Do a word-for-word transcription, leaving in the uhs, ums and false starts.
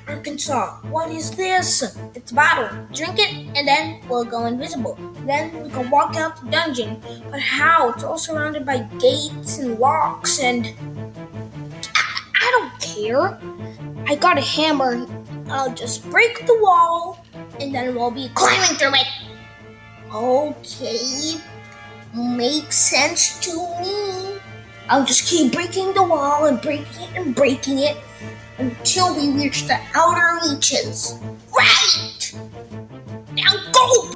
Arkansas, what is this? It's a bottle. Drink it, and then we'll go invisible. Then we can walk out the dungeon. But how? It's all surrounded by gates and locks, and I, I don't care. I got a hammer. I'll just break the wall, and then we'll be climbing through it. Okay, makes sense to me. I'll just keep breaking the wall and breaking it and breaking it until we reach the outer reaches. Right! Now go!